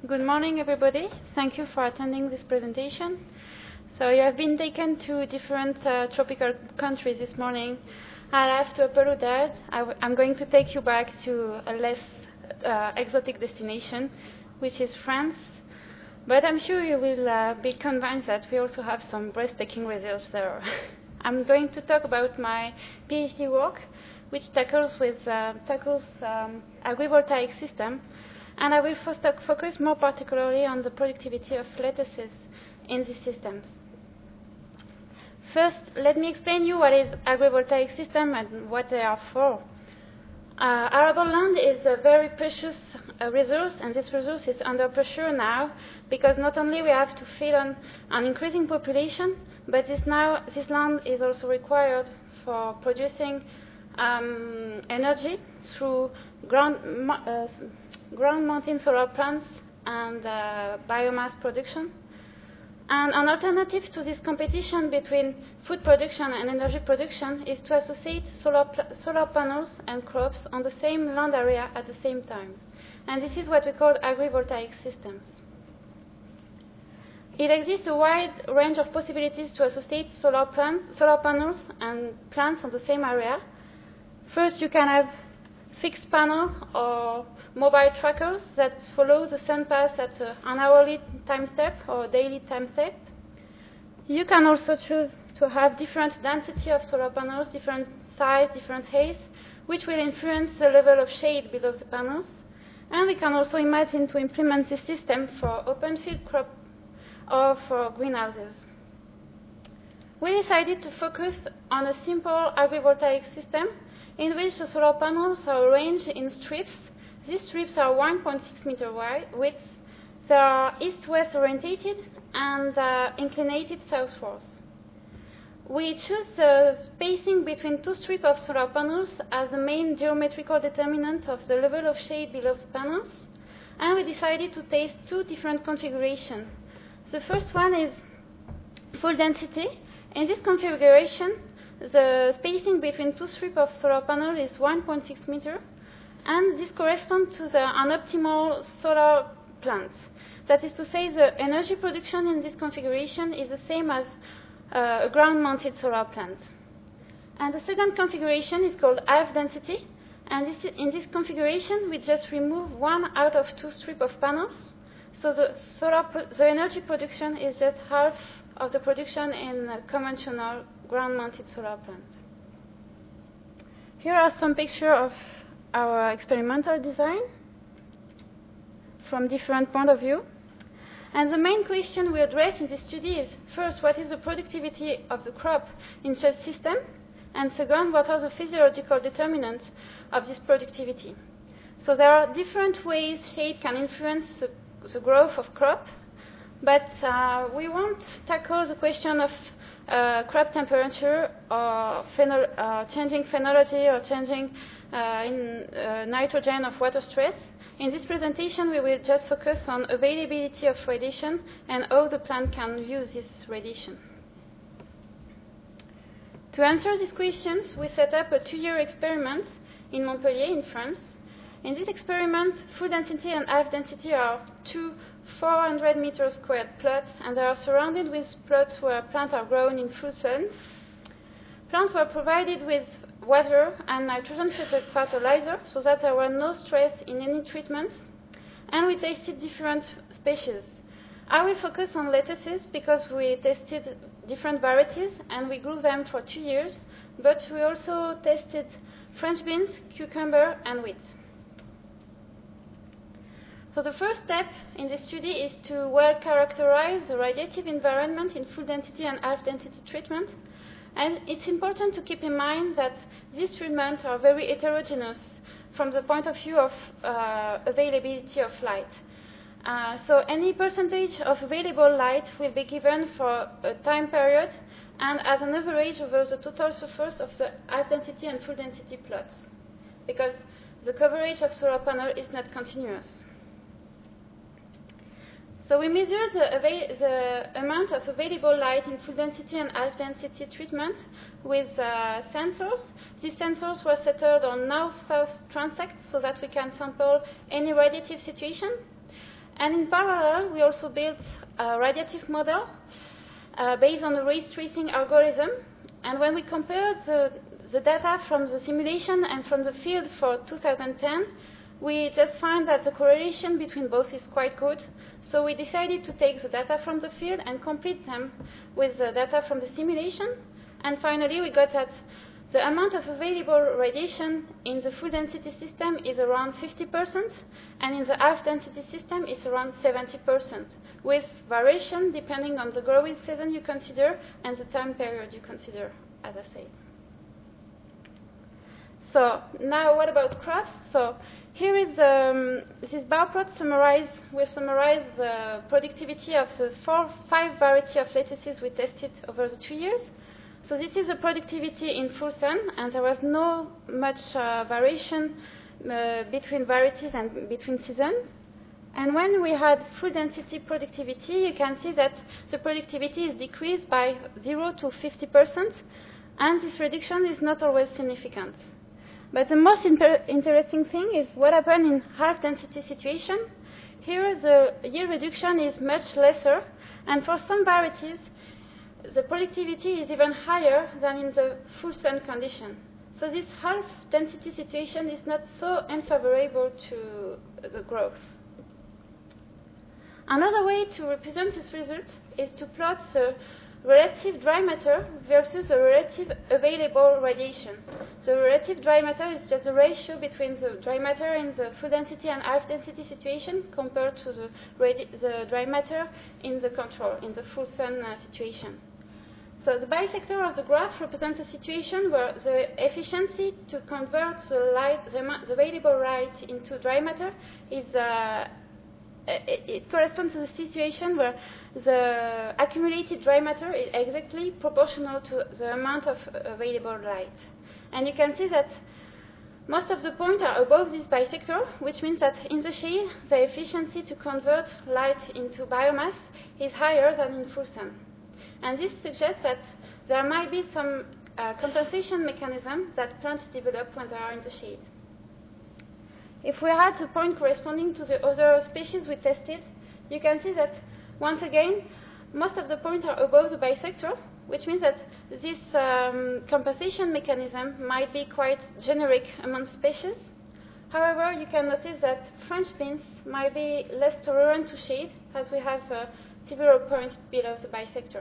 Good morning, everybody. Thank you for attending this presentation. So you have been taken to different tropical countries this morning. I have to apologize. I'm going to take you back to a less exotic destination, which is France. But I'm sure you will be convinced that we also have some breathtaking results there. I'm going to talk about my PhD work, which tackles agrivoltaic system, and I will focus more particularly on the productivity of lettuces in these systems. First, let me explain you what is agrivoltaic system and what they are for. Arable land is a very precious resource, and this resource is under pressure now because not only we have to feed on an increasing population, but this land is also required for producing energy through ground-mounted solar plants and biomass production. And an alternative to this competition between food production and energy production is to associate solar panels and crops on the same land area at the same time. And this is what we call agrivoltaic systems. It exists a wide range of possibilities to associate solar panels and plants on the same area. First, you can have fixed panels or mobile trackers that follow the sun path at an hourly time step or daily time step. You can also choose to have different density of solar panels, different size, different height, which will influence the level of shade below the panels. And we can also imagine to implement this system for open field crop or for greenhouses. We decided to focus on a simple agrivoltaic system in which the solar panels are arranged in strips. These strips are 1.6 meter wide width. They are east-west orientated and inclinated southwards. We choose the spacing between two strips of solar panels as the main geometrical determinant of the level of shade below the panels, and we decided to test two different configurations. The first one is full density. In this configuration, the spacing between two strips of solar panel is 1.6 meter, and this corresponds to an optimal solar plant. That is to say, the energy production in this configuration is the same as a ground-mounted solar plant. And the second configuration is called half density, and in this configuration, we just remove one out of two strips of panels, so the energy production is just half of the production in a conventional ground-mounted solar plant. Here are some pictures of our experimental design from different points of view. And the main question we address in this study is, first, what is the productivity of the crop in such system? And second, what are the physiological determinants of this productivity? So there are different ways shade can influence the growth of crop, but we won't tackle the question of crop temperature or changing phenology or changing nitrogen of water stress. In this presentation, we will just focus on availability of radiation and how the plant can use this radiation. To answer these questions, we set up a 2-year experiment in Montpellier, in France. In this experiment, full density and half density are two 400 meter squared plots, and they are surrounded with plots where plants are grown in full sun. Plants were provided with water and nitrogen fertilizer so that there were no stress in any treatments, and we tested different species. I will focus on lettuces because we tested different varieties and we grew them for 2 years, but we also tested French beans, cucumber, and wheat. So the first step in this study is to well characterize the radiative environment in full density and half density treatment. And it's important to keep in mind that these treatments are very heterogeneous from the point of view of availability of light. So any percentage of available light will be given for a time period and as an average over the total surface of the half density and full density plots, because the coverage of solar panel is not continuous. So we measure the amount of available light in full density and half density treatment with sensors. These sensors were settled on north-south transect so that we can sample any radiative situation. And in parallel, we also built a radiative model based on a ray tracing algorithm. And when we compared the data from the simulation and from the field for 2010, we just find that the correlation between both is quite good. So we decided to take the data from the field and complete them with the data from the simulation. And finally, we got that the amount of available radiation in the full density system is around 50%, and in the half density system is around 70%, with variation depending on the growing season you consider and the time period you consider, as I said. So now what about crops? So here is this bar plot we summarize the productivity of the 5 varieties of lettuces we tested over the 2 years. So this is the productivity in full sun, and there was no much variation between varieties and between seasons. And when we had full density productivity, you can see that the productivity is decreased by 0 to 50%, and this reduction is not always significant. But the most interesting thing is what happened in half density situation. Here the yield reduction is much lesser, and for some varieties, the productivity is even higher than in the full sun condition. So this half density situation is not so unfavorable to the growth. Another way to represent this result is to plot the relative dry matter versus the relative available radiation. The relative dry matter is just a ratio between the dry matter in the full density and half density situation compared to the dry matter in the control, in the full sun situation. So the bisector of the graph represents a situation where the efficiency to convert the available light into dry matter is it corresponds to the situation where the accumulated dry matter is exactly proportional to the amount of available light. And you can see that most of the points are above this bisector, which means that in the shade, the efficiency to convert light into biomass is higher than in full sun. And this suggests that there might be some compensation mechanism that plants develop when they are in the shade. If we had the point corresponding to the other species we tested, you can see that, once again, most of the points are above the bisector, which means that this compensation mechanism might be quite generic among species. However, you can notice that French beans might be less tolerant to shade, as we have several points below the bisector.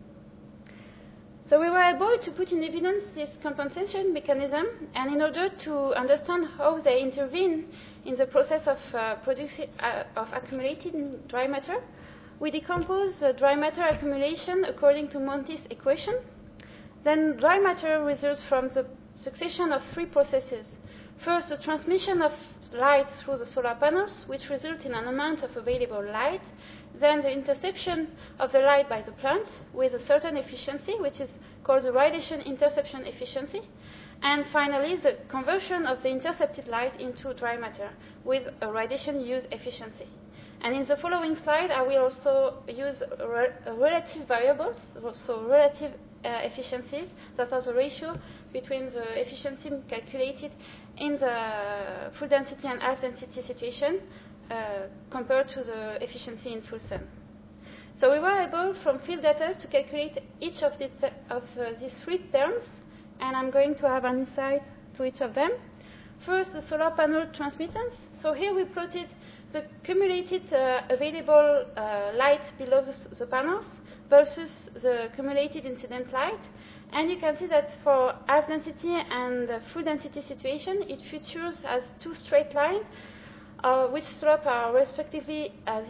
So we were able to put in evidence this compensation mechanism, and in order to understand how they intervene in the process of accumulating dry matter, we decompose the dry matter accumulation according to Monti's equation. Then dry matter results from the succession of 3 processes. First, the transmission of light through the solar panels, which result in an amount of available light. Then the interception of the light by the plants with a certain efficiency, which is called the radiation interception efficiency. And finally, the conversion of the intercepted light into dry matter with a radiation use efficiency. And in the following slide, I will also use relative variables, so relative efficiencies, that are the ratio between the efficiency calculated in the full density and half density situation compared to the efficiency in full sun. So we were able, from field data, to calculate each of these 3 terms, and I'm going to have an insight to each of them. First, the solar panel transmittance. So here we plotted the cumulated available light below the panels versus the cumulated incident light. And you can see that for half density and full density situation, it features as 2 straight lines, which slope are respectively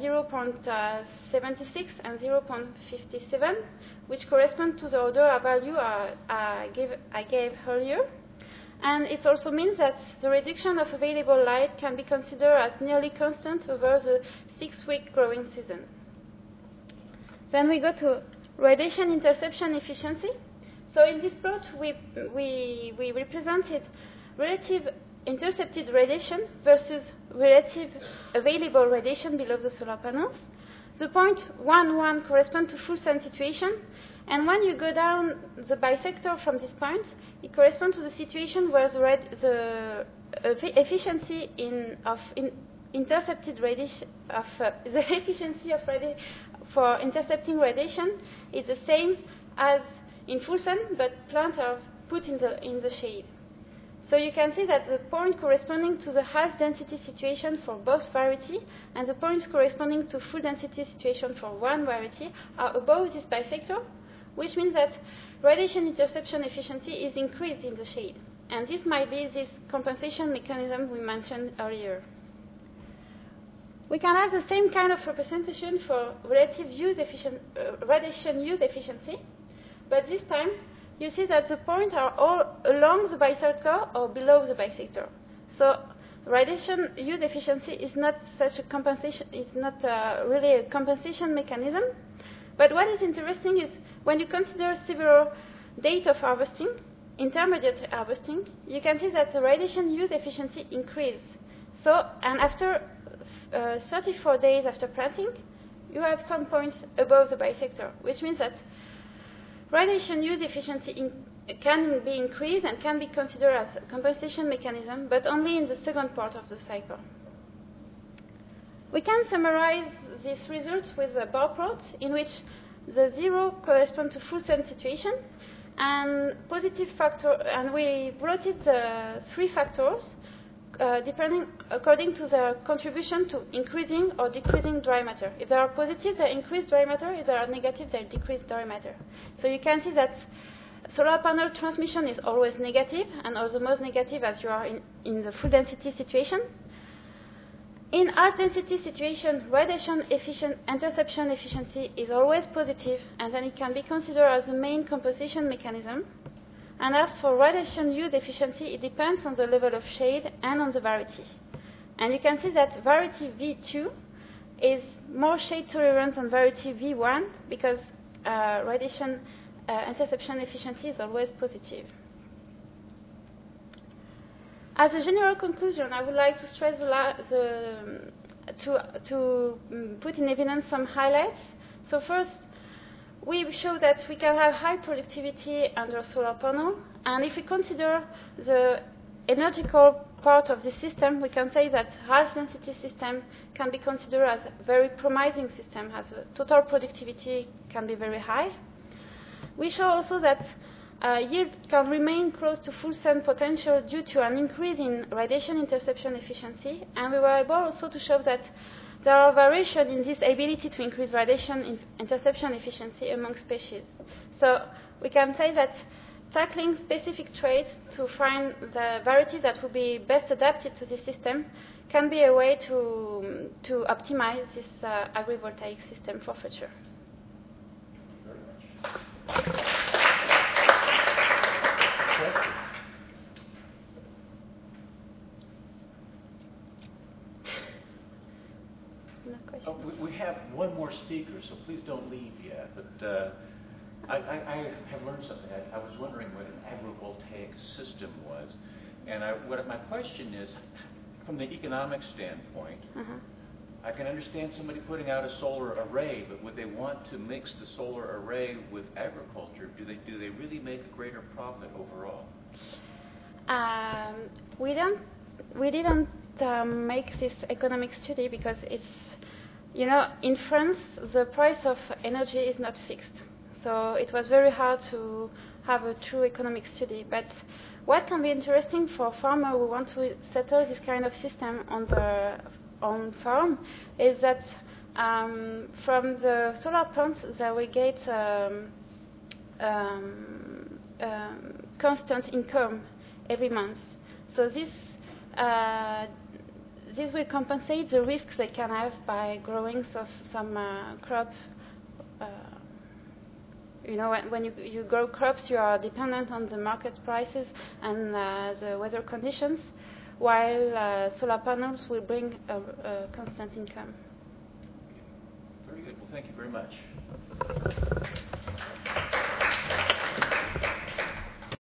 0.76 and 0.57, which correspond to the order value I gave earlier. And it also means that the reduction of available light can be considered as nearly constant over the 6-week growing season. Then we go to radiation interception efficiency. So in this plot, we represented relative intercepted radiation versus relative available radiation below the solar panels. The point 1, corresponds to full sun situation, and when you go down the bisector from this point, it corresponds to the situation where the efficiency in intercepted radiation the efficiency of for intercepting radiation is the same as in full sun, but plants are put in the shade. So you can see that the point corresponding to the half density situation for both variety and the points corresponding to full density situation for one variety are above this bisector, which means that radiation interception efficiency is increased in the shade. And this might be this compensation mechanism we mentioned earlier. We can have the same kind of representation for relative radiation use efficiency, but this time you see that the points are all along the bisector or below the bisector. So radiation use efficiency is not such a compensation, it's not really a compensation mechanism. But what is interesting is when you consider several dates of harvesting, intermediate harvesting, you can see that the radiation use efficiency increases. So, and after 34 days after planting, you have some points above the bisector, which means that radiation use efficiency can be increased and can be considered as a compensation mechanism, but only in the second part of the cycle. We can summarize these results with a bar plot in which the 0 corresponds to full sun situation and positive factor, and we plotted the 3 factors depending according to their contribution to increasing or decreasing dry matter. If they are positive, they increase dry matter. If they are negative, they decrease dry matter. So you can see that solar panel transmission is always negative, and also most negative as you are in the full density situation. In half density situation, radiation interception efficiency is always positive, and then it can be considered as the main compensation mechanism. And as for radiation use efficiency, it depends on the level of shade and on the variety. And you can see that variety V2 is more shade tolerant than variety V1 because radiation interception efficiency is always positive. As a general conclusion, I would like to stress to put in evidence some highlights. So first, we show that we can have high productivity under solar panel, and if we consider the energetical part of the system, we can say that half density system can be considered as a very promising system, as a total productivity can be very high. We show also that yield can remain close to full sun potential due to an increase in radiation interception efficiency, and we were able also to show that there are variations in this ability to increase radiation interception efficiency among species. So we can say that tackling specific traits to find the varieties that will be best adapted to the system can be a way to optimize this agrivoltaic system for future. Thank you very much. We have one more speaker, so please don't leave yet. But I have learned something. I was wondering what an agrivoltaic system was. And my question is, from the economic standpoint, I can understand somebody putting out a solar array, but would they want to mix the solar array with agriculture? Do they really make a greater profit overall? We didn't make this economic study because it's, in France, the price of energy is not fixed. So it was very hard to have a true economic study. But what can be interesting for farmers who want to settle this kind of system on farm is that from the solar plants they will get constant income every month. So this will compensate the risks they can have by growing some crops. When you grow crops, you are dependent on the market prices and the weather conditions, while solar panels will bring a constant income. Very good. Well, thank you very much.